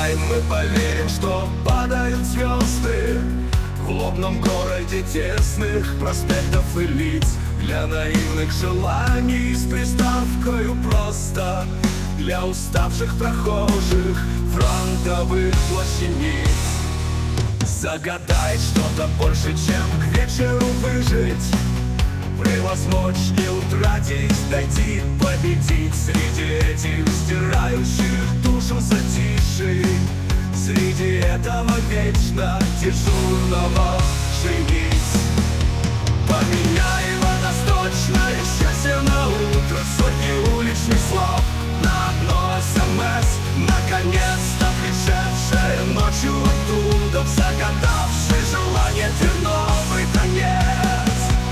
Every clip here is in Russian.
давай мы поверим, что падают звезды в лобном городе тесных проспектов и лиц, для наивных желаний с приставкою просто, для уставших прохожих фронтовых плащаниц. Загадай что-то больше, чем к вечеру выжить, превозмочь, не утратить, дойти, победить среди этих стирающих душу затишей, среди этого вечно дежурного женись. Поменяй водосточное счастье на утро, сотни уличных слов на одно СМС, наконец-то пришедшее ночью оттуда, загадавший желание терновый конец.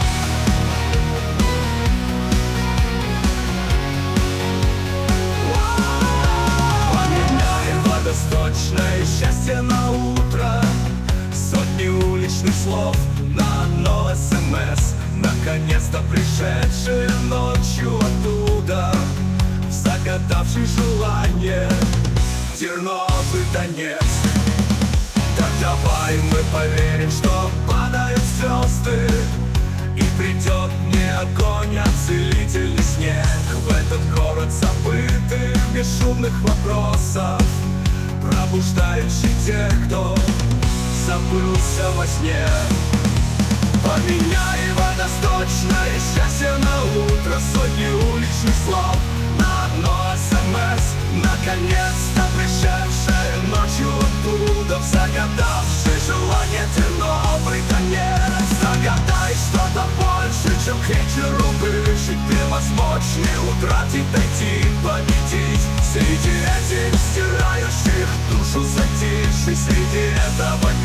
Поменяй водосточное счастье на утро, сотни уличных слов на одно СМС, наконец-то пришедшие ночью оттуда, загадавший желание терновый конец. Так давай мы поверим, что падают звезды, и придет не огонь, а целительный снег в этот город забытых бесшумных вопросов, пробуждающий тех, кто забылся во сне. Поменяй водосточное счастье на утро, сотни уличных слов на одно СМС, наконец-то пришедшее ночью оттуда, загадавший желание терновый конец. Загадай что-то больше, чем к вечеру выжить, превозмочь, не утратить, дойти, победить среди этих стирающих душу затишей, среди этого